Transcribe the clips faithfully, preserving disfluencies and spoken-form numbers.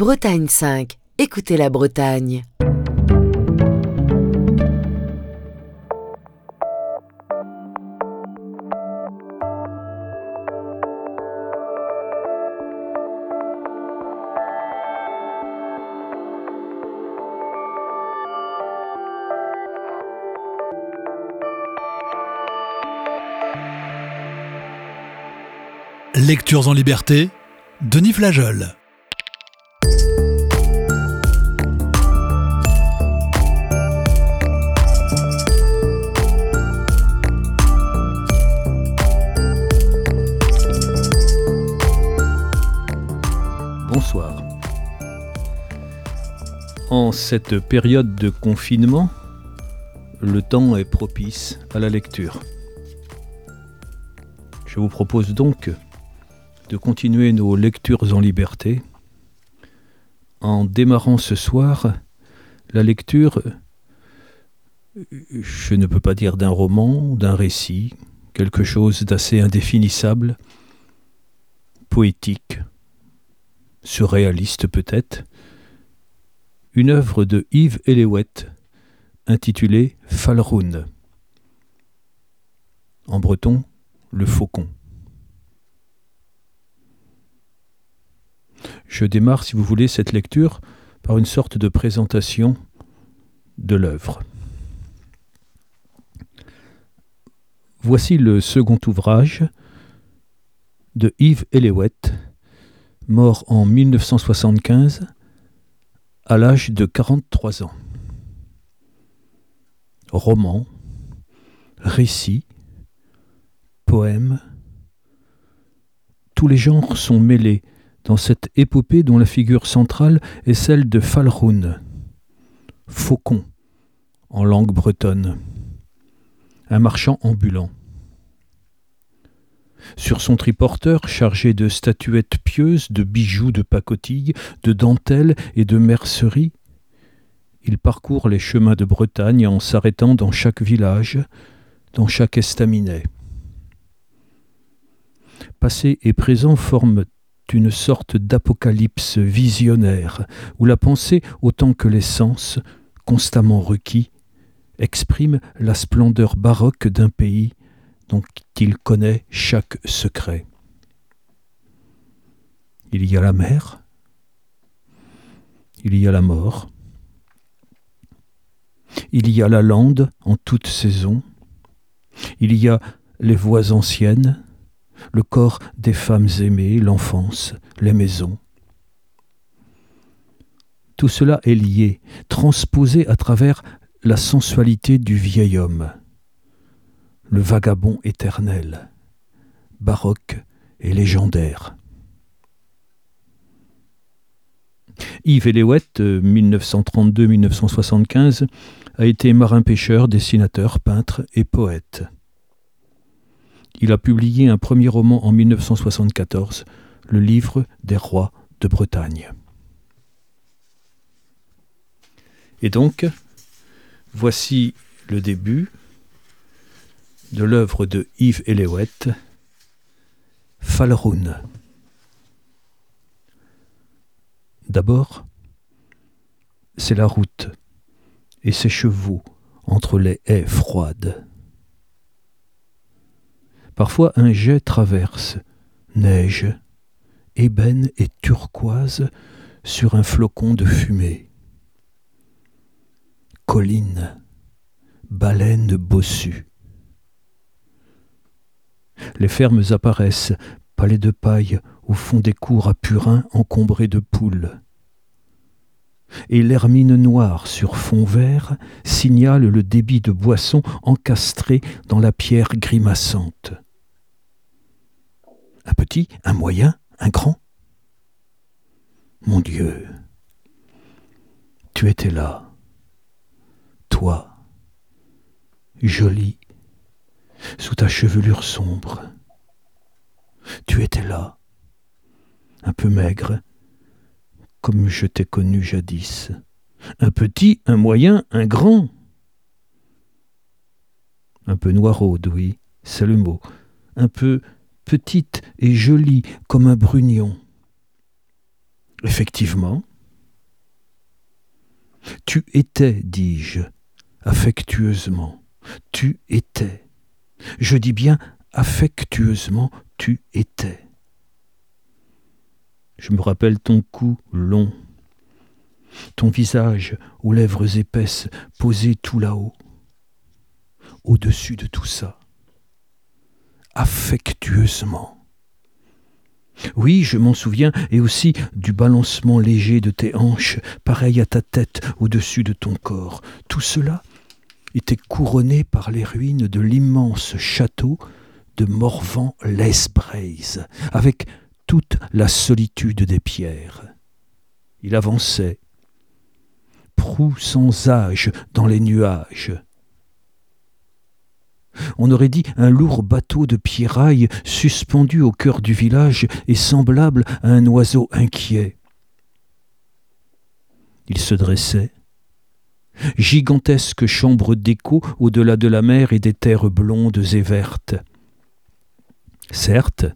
Bretagne cinq. Écoutez la Bretagne. Lectures en liberté, Denis Flageol. Bonsoir. En cette période de confinement, le temps est propice à la lecture. Je vous propose donc de continuer nos lectures en liberté en démarrant ce soir la lecture, je ne peux pas dire d'un roman, d'un récit, quelque chose d'assez indéfinissable, poétique, surréaliste peut-être, une œuvre de Yves Eléouet intitulée Falroun. En breton, le faucon. Je démarre, si vous voulez, cette lecture par une sorte de présentation de l'œuvre. Voici le second ouvrage de Yves Eléouet, mort en mille neuf cent soixante-quinze, à l'âge de quarante-trois ans. Roman, récit, poème, tous les genres sont mêlés dans cette épopée dont la figure centrale est celle de Falroun, faucon en langue bretonne, un marchand ambulant. Sur son triporteur chargé de statuettes pieuses, de bijoux de pacotille, de dentelles et de merceries, il parcourt les chemins de Bretagne en s'arrêtant dans chaque village, dans chaque estaminet. Passé et présent forment une sorte d'apocalypse visionnaire, où la pensée, autant que les sens, constamment requis, exprime la splendeur baroque d'un pays dont il connaît chaque secret. Il y a la mer, il y a la mort, il y a la lande en toute saison, il y a les voix anciennes, le corps des femmes aimées, l'enfance, les maisons. Tout cela est lié, transposé à travers la sensualité du vieil homme, le vagabond éternel, baroque et légendaire. Yves Eléouet, mille neuf cent trente-deux à mille neuf cent soixante-quinze, a été marin-pêcheur, dessinateur, peintre et poète. Il a publié un premier roman en mille neuf cent soixante-quatorze, Le Livre des rois de Bretagne. Et donc, voici le début de l'œuvre de Yves Eléouet, Falroun. D'abord, c'est la route et ses chevaux entre les haies froides. Parfois un jet traverse, neige, ébène et turquoise sur un flocon de fumée. Collines, baleines bossues. Les fermes apparaissent, palais de paille au fond des cours à purins encombrés de poules. Et l'hermine noire sur fond vert signale le débit de boissons encastrées dans la pierre grimaçante. Un petit, un moyen, un grand. Mon Dieu, tu étais là, toi, jolie, sous ta chevelure sombre. Tu étais là, un peu maigre, comme je t'ai connu jadis. Un petit, un moyen, un grand. Un peu noiraude, oui, c'est le mot. Un peu petite et jolie comme un brugnon. Effectivement, Tu étais, dis-je, affectueusement. Tu étais. Je dis bien affectueusement, tu étais. Je me rappelle ton cou long, ton visage aux lèvres épaisses posé tout là-haut, au-dessus de tout ça. Affectueusement. Oui, je m'en souviens, et aussi du balancement léger de tes hanches, pareil à ta tête au-dessus de ton corps. Tout cela était couronné par les ruines de l'immense château de Morvan-lès-Braise, avec toute la solitude des pierres. Il avançait, proue sans âge dans les nuages. On aurait dit un lourd bateau de pierrailles suspendu au cœur du village et semblable à un oiseau inquiet. Il se dressait, gigantesque chambre d'écho au-delà de la mer et des terres blondes et vertes. Certes,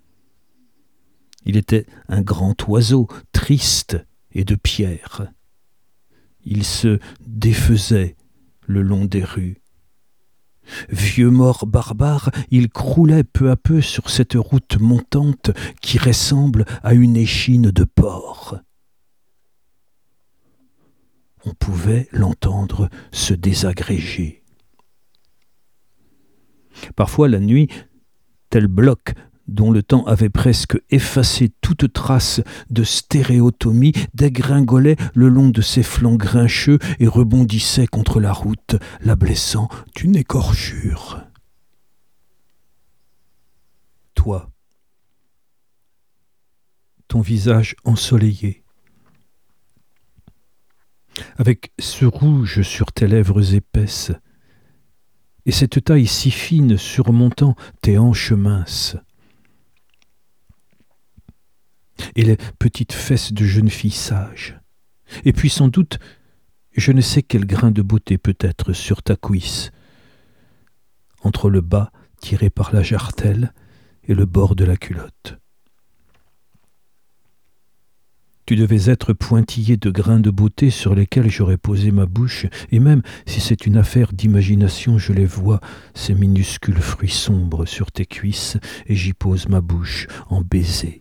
il était un grand oiseau, triste et de pierre. Il se défaisait le long des rues. Vieux mort barbare, il croulait peu à peu sur cette route montante qui ressemble à une échine de porc. On pouvait l'entendre se désagréger. Parfois la nuit, tel bloc dont le temps avait presque effacé toute trace de stéréotomie, dégringolait le long de ses flancs grincheux et rebondissait contre la route, la blessant d'une écorchure. Toi, ton visage ensoleillé, avec ce rouge sur tes lèvres épaisses, et cette taille si fine surmontant tes hanches minces, et les petites fesses de jeune fille sage, et puis sans doute, je ne sais quel grain de beauté peut-être sur ta cuisse, entre le bas tiré par la jarretelle et le bord de la culotte. Tu devais être pointillé de grains de beauté sur lesquels j'aurais posé ma bouche, et même si c'est une affaire d'imagination, je les vois, ces minuscules fruits sombres sur tes cuisses, et j'y pose ma bouche en baiser.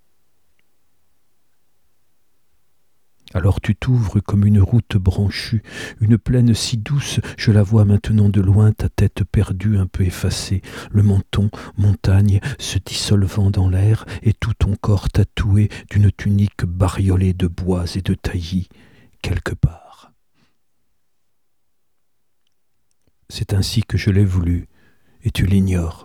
Alors tu t'ouvres comme une route branchue, une plaine si douce, je la vois maintenant de loin, ta tête perdue, un peu effacée, le menton, montagne, se dissolvant dans l'air, et tout ton corps tatoué d'une tunique bariolée de bois et de taillis, quelque part. C'est ainsi que je l'ai voulu, et tu l'ignores.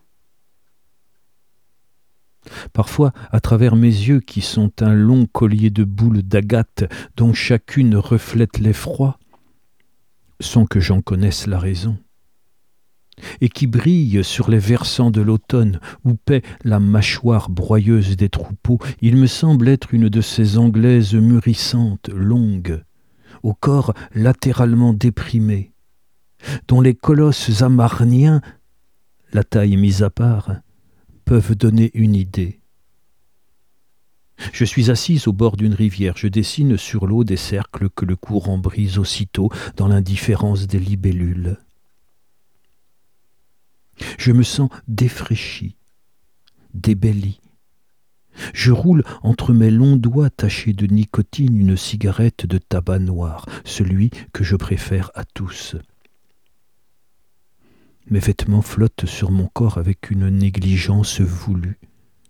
Parfois, à travers mes yeux qui sont un long collier de boules d'agate dont chacune reflète l'effroi, sans que j'en connaisse la raison, et qui brille sur les versants de l'automne où paie la mâchoire broyeuse des troupeaux, il me semble être une de ces Anglaises mûrissantes, longues, au corps latéralement déprimé, dont les colosses amarniens, la taille mise à part, peuvent donner une idée. Je suis assise au bord d'une rivière, je dessine sur l'eau des cercles que le courant brise aussitôt dans l'indifférence des libellules. Je me sens défraîchie, débellie. Je roule entre mes longs doigts tachés de nicotine une cigarette de tabac noir, celui que je préfère à tous. Mes vêtements flottent sur mon corps avec une négligence voulue.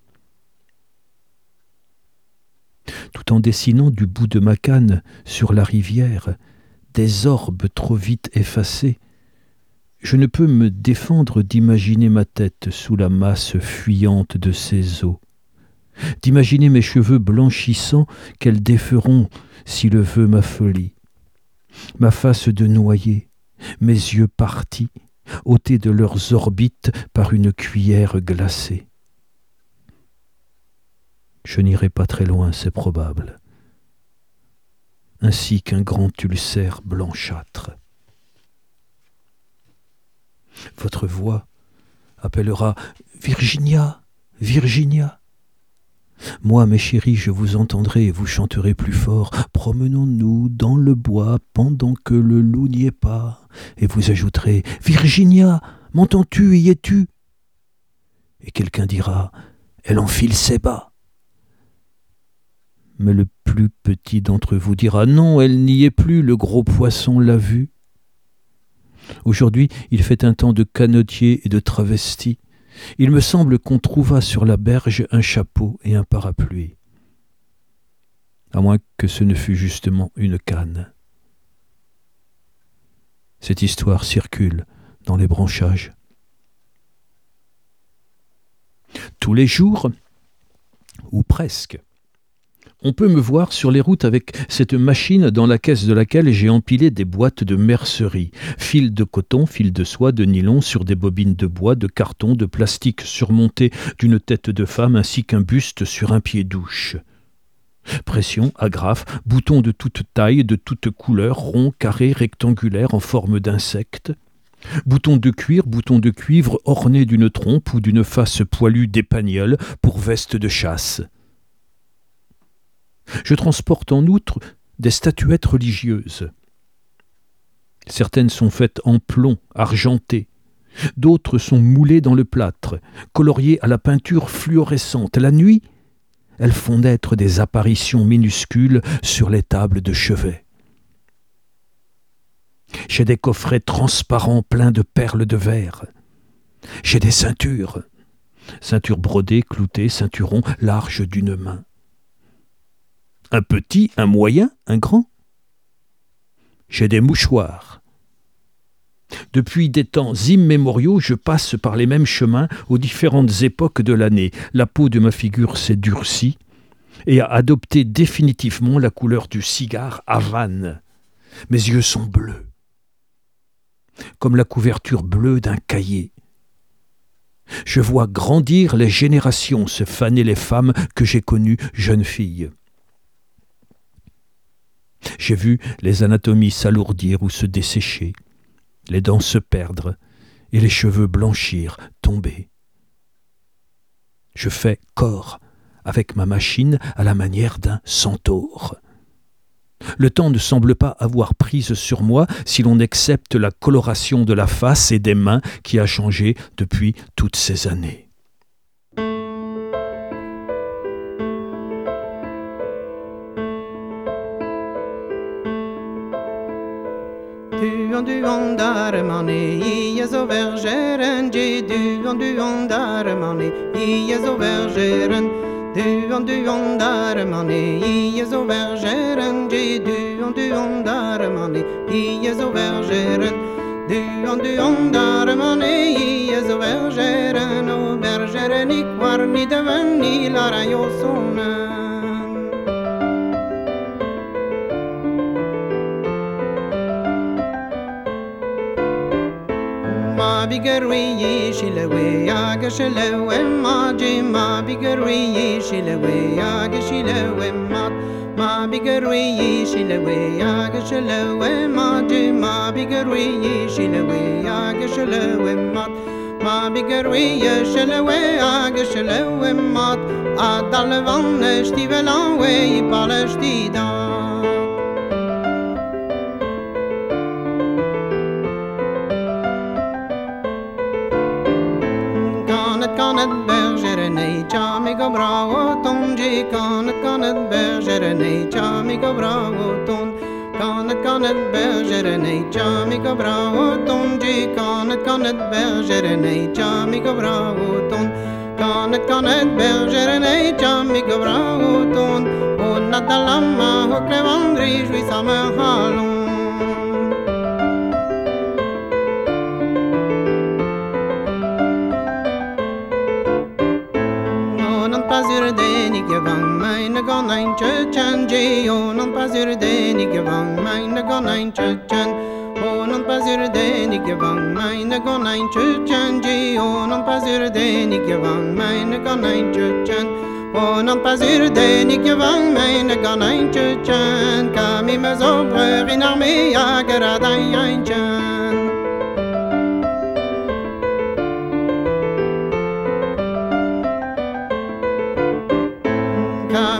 Tout en dessinant du bout de ma canne sur la rivière des orbes trop vite effacés, je ne peux me défendre d'imaginer ma tête sous la masse fuyante de ces eaux, d'imaginer mes cheveux blanchissants qu'elles déferont si le veut ma folie, ma face de noyer, mes yeux partis, ôtés de leurs orbites par une cuillère glacée. Je n'irai pas très loin, c'est probable, ainsi qu'un grand ulcère blanchâtre. Votre voix appellera « Virginia, Virginia !» Moi, mes chéris, je vous entendrai et vous chanterai plus fort. Promenons-nous dans le bois pendant que le loup n'y est pas. Et vous ajouterez « Virginia, m'entends-tu, y es-tu » Et quelqu'un dira « Elle enfile ses bas ». Mais le plus petit d'entre vous dira « Non, elle n'y est plus, le gros poisson l'a vue ». Aujourd'hui, il fait un temps de canotier et de travestis. Il me semble qu'on trouva sur la berge un chapeau et un parapluie. À moins que ce ne fût justement une canne. Cette histoire circule dans les branchages. Tous les jours, ou presque, on peut me voir sur les routes avec cette machine dans la caisse de laquelle j'ai empilé des boîtes de mercerie, fils de coton, fils de soie, de nylon sur des bobines de bois, de carton, de plastique surmontées d'une tête de femme ainsi qu'un buste sur un pied-douche. Pression, agrafe, boutons de toute taille, de toute couleur, ronds, carrés, rectangulaires en forme d'insectes. Boutons de cuir, boutons de cuivre ornés d'une trompe ou d'une face poilue d'épagnole pour veste de chasse. Je transporte en outre des statuettes religieuses. Certaines sont faites en plomb, argentées. D'autres sont moulées dans le plâtre, coloriées à la peinture fluorescente. La nuit, elles font naître des apparitions minuscules sur les tables de chevet. J'ai des coffrets transparents pleins de perles de verre. J'ai des ceintures. Ceintures brodées, cloutées, ceinturons larges d'une main. Un petit, un moyen, un grand. J'ai des mouchoirs. Depuis des temps immémoriaux, je passe par les mêmes chemins aux différentes époques de l'année. La peau de ma figure s'est durcie et a adopté définitivement la couleur du cigare Havane. Mes yeux sont bleus, comme la couverture bleue d'un cahier. Je vois grandir les générations, se faner les femmes que j'ai connues jeunes filles. J'ai vu les anatomies s'alourdir ou se dessécher, les dents se perdre et les cheveux blanchir, tomber. Je fais corps avec ma machine à la manière d'un centaure. Le temps ne semble pas avoir prise sur moi si l'on accepte la coloration de la face et des mains qui a changé depuis toutes ces années. Duan duan där man är i så vergeren, duan duan där man är i så vergeren, duan duan där man är i så vergeren, duan duan där man är i så vergeren, duan duan där man är i så vergeren, och vergeren i kvar ni deven ni lara jag sonen. Ma biggerwi shilewe aga shilewe ma ma biggerwi shilewe aga shilewe ma ma biggerwi shilewe aga shilewe ma ma biggerwi shilewe aga shilewe ma ma biggerwi shilewe aga shilewe ma adal vanne stivelan we palestida. Kanet bergere nej chami go bravo tonji kanet kanet bergere nej chami go bravo ton kanet kanet bergere nej chami go bravo tonji kanet kanet bergere nej chami go bravo ton kanet kanet bergere nej chami go bravo ton on nadalama hokle vandri jui sama halon. Gone nine church and J oh non pas ur den ikke vang mine gone nine church and oh non pas ur den ikke vang mine gone nine church and J oh non pas ur den ikke vang mine gone nine church and oh non pas ur den ikke vang mine gone nine church and kam i mes obreur in armée à gradin ein chan.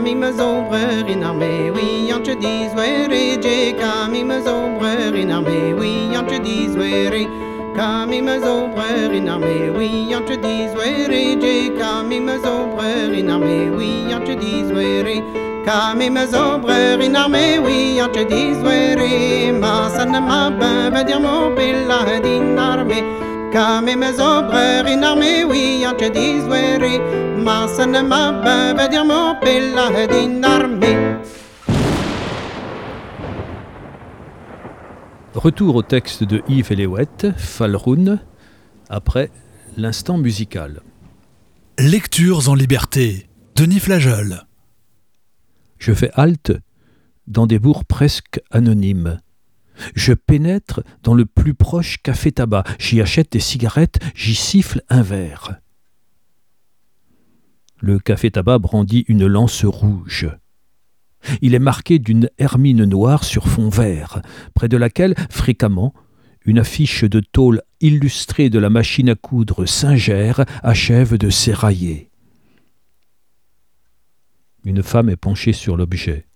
Kami mazobrer in armée, oui, en te dis were, je kami mazobrer in armée, oui, en te dis were. Kami mazobrer in armée, oui, en te dis were, je kami mazobrer in armée, oui, en te dis were. Kami mazobrer in armée, oui, en te dis were. Ma sana ma ben va dire mon pilla din armée. Kami mazobrer in armée, oui, en te dis were. Ma sana ma ben va dire mon pilla din armée. Retour au texte de Yves Eléouette, Falroun, après l'instant musical. Lectures en liberté, Denis Flageol. Je fais halte dans des bourgs presque anonymes. Je pénètre dans le plus proche café-tabac. J'y achète des cigarettes, j'y siffle un verre. Le café-tabac brandit une lance rouge. Il est marqué d'une hermine noire sur fond vert, près de laquelle, fréquemment, une affiche de tôle illustrée de la machine à coudre Singer achève de s'érailler. Une femme est penchée sur l'objet.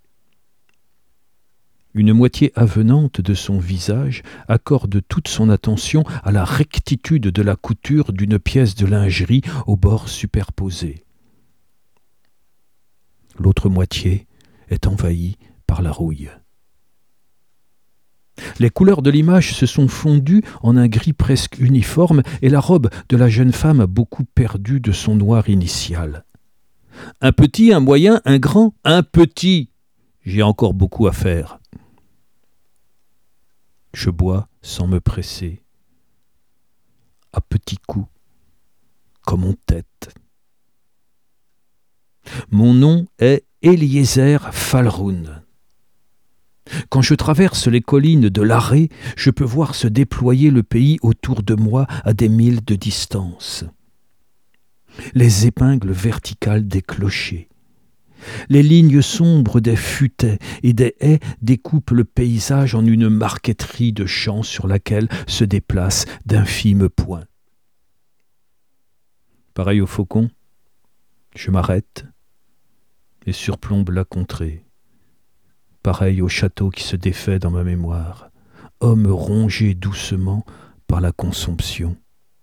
Une moitié avenante de son visage accorde toute son attention à la rectitude de la couture d'une pièce de lingerie aux bords superposés. L'autre moitié est envahie par la rouille. Les couleurs de l'image se sont fondues en un gris presque uniforme et la robe de la jeune femme a beaucoup perdu de son noir initial. Un petit, un moyen, un grand, un petit. J'ai encore beaucoup à faire. Je bois sans me presser, à petits coups, comme en tête. Mon nom est Eliezer Falroun. Quand je traverse les collines de l'Arrée, je peux voir se déployer le pays autour de moi à des milles de distance. Les épingles verticales des clochers, les lignes sombres des futaies et des haies découpent le paysage en une marqueterie de champs sur laquelle se déplacent d'infimes points. Pareil au faucon, je m'arrête et surplombe la contrée. Pareil au château qui se défait dans ma mémoire, homme rongé doucement par la consomption.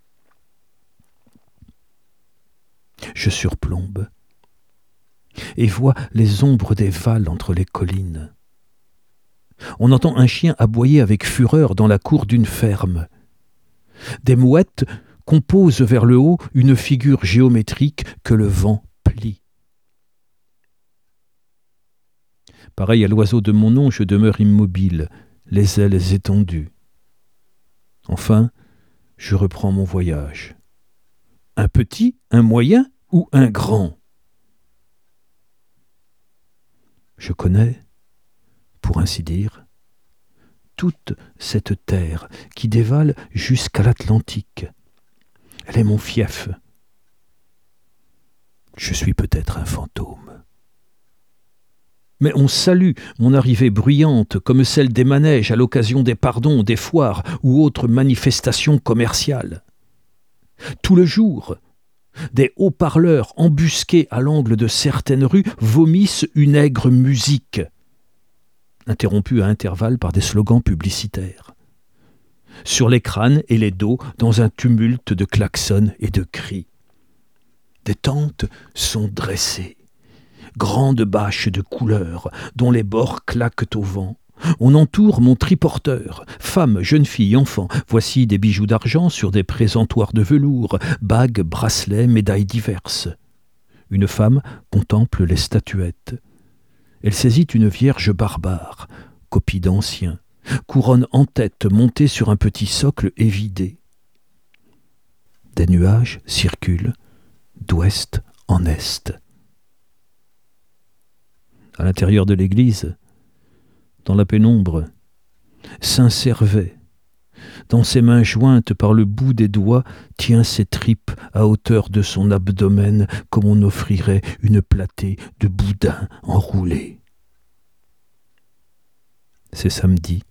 Je surplombe et vois les ombres des valles entre les collines. On entend un chien aboyer avec fureur dans la cour d'une ferme. Des mouettes composent vers le haut une figure géométrique que le vent plie. Pareil à l'oiseau de mon nom, je demeure immobile, les ailes étendues. Enfin, je reprends mon voyage. Un petit, un moyen ou un grand ? Je connais, pour ainsi dire, toute cette terre qui dévale jusqu'à l'Atlantique. Elle est mon fief. Je suis peut-être un fantôme. Mais on salue mon arrivée bruyante comme celle des manèges à l'occasion des pardons, des foires ou autres manifestations commerciales. Tout le jour, des haut-parleurs embusqués à l'angle de certaines rues vomissent une aigre musique, interrompue à intervalles par des slogans publicitaires. Sur les crânes et les dos, dans un tumulte de klaxons et de cris. Des tentes sont dressées, grandes bâches de couleurs, dont les bords claquent au vent. On entoure mon triporteur, femmes, jeunes filles, enfants. Voici des bijoux d'argent sur des présentoirs de velours, bagues, bracelets, médailles diverses. Une femme contemple les statuettes. Elle saisit une vierge barbare, copie d'ancien, couronne en tête montée sur un petit socle évidé. Des nuages circulent d'ouest en est. À l'intérieur de l'église, dans la pénombre, Saint Servet, dans ses mains jointes par le bout des doigts, tient ses tripes à hauteur de son abdomen comme on offrirait une platée de boudin enroulé. C'est samedi.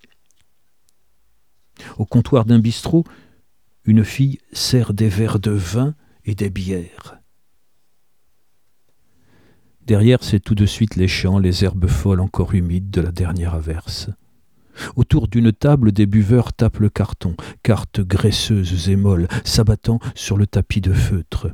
Au comptoir d'un bistrot, une fille sert des verres de vin et des bières. Derrière, c'est tout de suite les champs, les herbes folles encore humides de la dernière averse. Autour d'une table, des buveurs tapent le carton, cartes graisseuses et molles, s'abattant sur le tapis de feutre.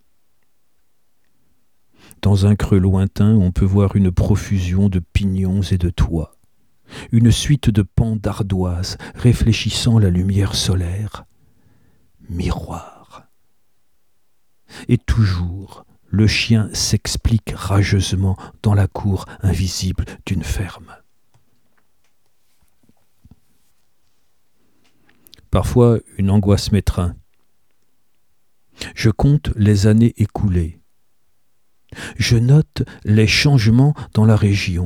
Dans un creux lointain, on peut voir une profusion de pignons et de toits, une suite de pans d'ardoises réfléchissant la lumière solaire. Miroir. Et toujours, le chien s'explique rageusement dans la cour invisible d'une ferme. Parfois, une angoisse m'étreint. Je compte les années écoulées. Je note les changements dans la région.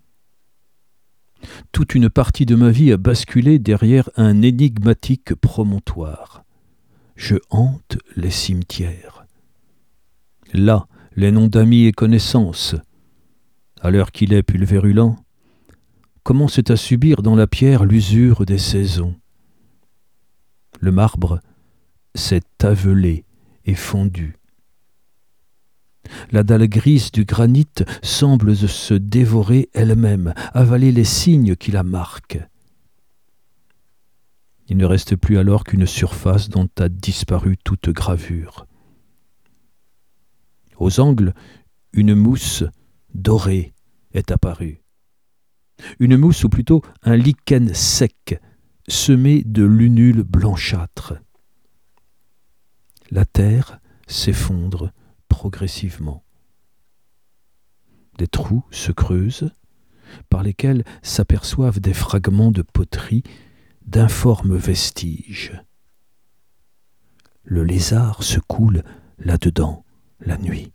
Toute une partie de ma vie a basculé derrière un énigmatique promontoire. Je hante les cimetières. Là, les noms d'amis et connaissances. À l'heure qu'il est pulvérulent, commence à subir dans la pierre l'usure des saisons. Le marbre s'est avelé et fondu. La dalle grise du granit semble se dévorer elle-même, avaler les signes qui la marquent. Il ne reste plus alors qu'une surface dont a disparu toute gravure. Aux angles, une mousse dorée est apparue. Une mousse, ou plutôt un lichen sec, semé de lunules blanchâtres. La terre s'effondre progressivement. Des trous se creusent, par lesquels s'aperçoivent des fragments de poterie, d'informes vestiges. Le lézard se coule là-dedans la nuit.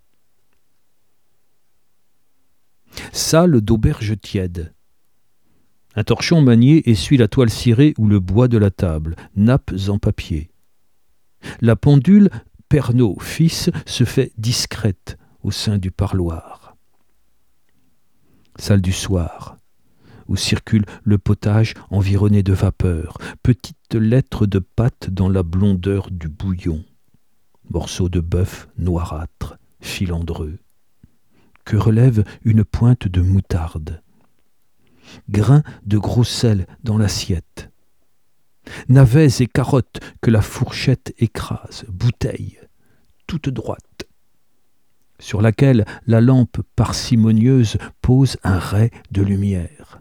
Salle d'auberge tiède. Un torchon manié essuie la toile cirée ou le bois de la table, nappes en papier. La pendule, Pernod fils, se fait discrète au sein du parloir. Salle du soir, où circule le potage environné de vapeur, petites lettres de pâte dans la blondeur du bouillon, morceaux de bœuf noirâtre, filandreux, que relève une pointe de moutarde. Grains de gros sel dans l'assiette, navets et carottes que la fourchette écrase, bouteille, toute droite, sur laquelle la lampe parcimonieuse pose un rai de lumière.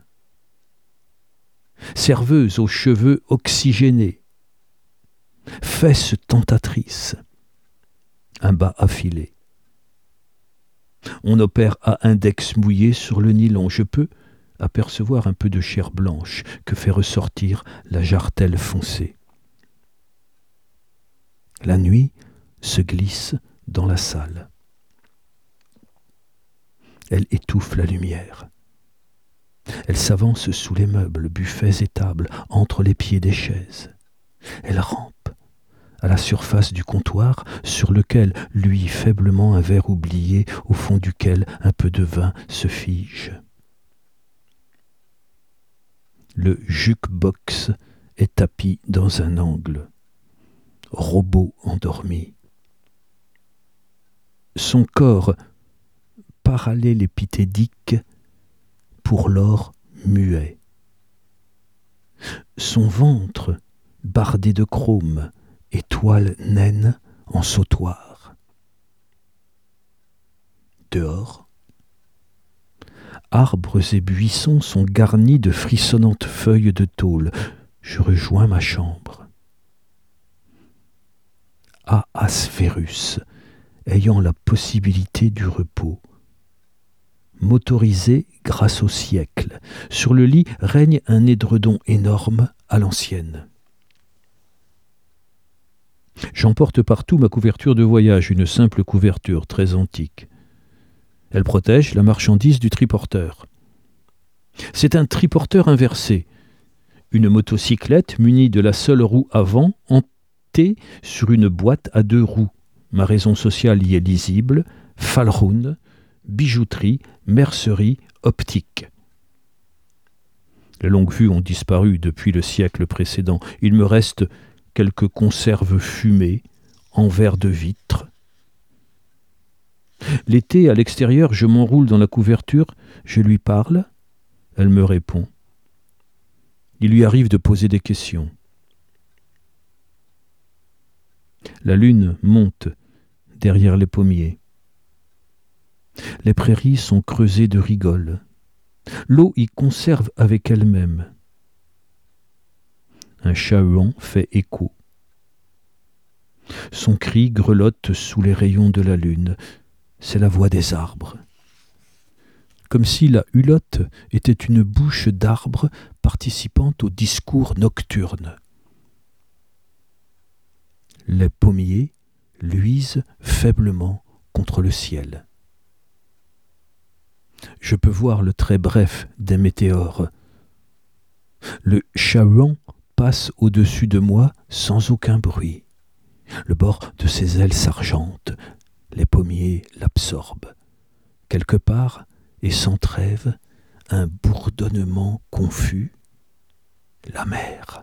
Serveuse aux cheveux oxygénés, fesses tentatrices, un bas affilé. On opère à index mouillé sur le nylon. Je peux apercevoir un peu de chair blanche que fait ressortir la jartelle foncée. La nuit se glisse dans la salle. Elle étouffe la lumière. Elle s'avance sous les meubles, buffets et tables, entre les pieds des chaises. Elle rampe à la surface du comptoir sur lequel luit faiblement un verre oublié au fond duquel un peu de vin se fige. Le jukebox est tapi dans un angle, robot endormi. Son corps parallélépithédique pour l'or muet. Son ventre bardé de chrome, étoile naine en sautoir. Dehors, arbres et buissons sont garnis de frissonnantes feuilles de tôle. Je rejoins ma chambre. À Asphérus, ayant la possibilité du repos. Motorisé grâce au siècle, sur le lit règne un édredon énorme à l'ancienne. J'emporte partout ma couverture de voyage, une simple couverture très antique. Elle protège la marchandise du triporteur. C'est un triporteur inversé, une motocyclette munie de la seule roue avant, entée sur une boîte à deux roues. Ma raison sociale y est lisible, Falroun, bijouterie, mercerie, optique. Les longues vues ont disparu depuis le siècle précédent. Il me reste quelques conserves fumées en verre de vitre. L'été, à l'extérieur, je m'enroule dans la couverture, je lui parle, elle me répond. Il lui arrive de poser des questions. La lune monte derrière les pommiers. Les prairies sont creusées de rigoles. L'eau y conserve avec elle-même. Un chat-huant fait écho. Son cri grelotte sous les rayons de la lune. C'est la voix des arbres. Comme si la hulotte était une bouche d'arbre participant au discours nocturne. Les pommiers luisent faiblement contre le ciel. Je peux voir le trait bref des météores. Le chat-huant passe au-dessus de moi sans aucun bruit. Le bord de ses ailes s'argente, les pommiers l'absorbent. Quelque part, et sans trêve, un bourdonnement confus, la mer.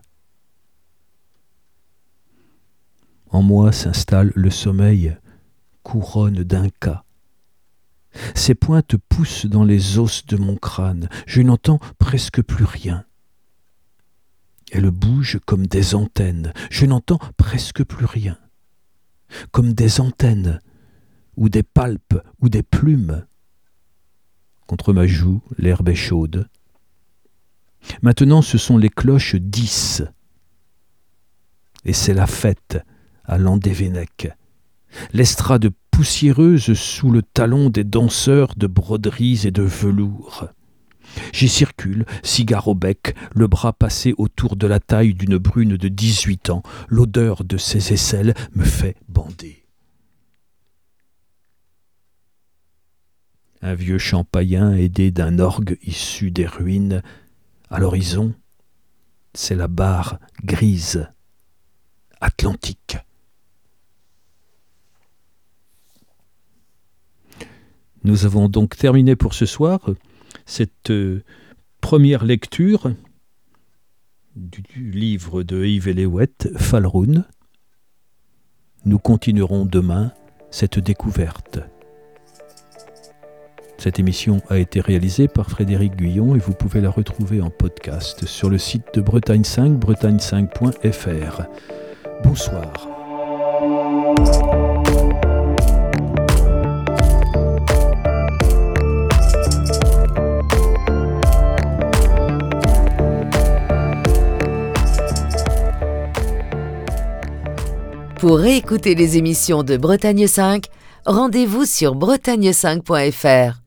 En moi s'installe le sommeil, couronne d'inca. Ses pointes poussent dans les os de mon crâne, je n'entends presque plus rien. Elle bouge comme des antennes, je n'entends presque plus rien. Comme des antennes, ou des palpes, ou des plumes. Contre ma joue, l'herbe est chaude. Maintenant, ce sont les cloches dix. Et c'est la fête à Landévennec. L'estrade poussiéreuse sous le talon des danseurs de broderies et de velours. J'y circule, cigare au bec, le bras passé autour de la taille d'une brune de dix-huit ans. L'odeur de ses aisselles me fait bander. Un vieux chant païen aidé d'un orgue issu des ruines. À l'horizon, c'est la barre grise, atlantique. Nous avons donc terminé pour ce soir cette euh, première lecture du, du livre de Yves Eléouette, Falroun. Nous continuerons demain cette découverte. Cette émission a été réalisée par Frédéric Guyon et vous pouvez la retrouver en podcast sur le site de Bretagne cinq, bretagne cinq point f r. Bonsoir. Pour réécouter les émissions de Bretagne cinq, rendez-vous sur bretagne cinq point f r.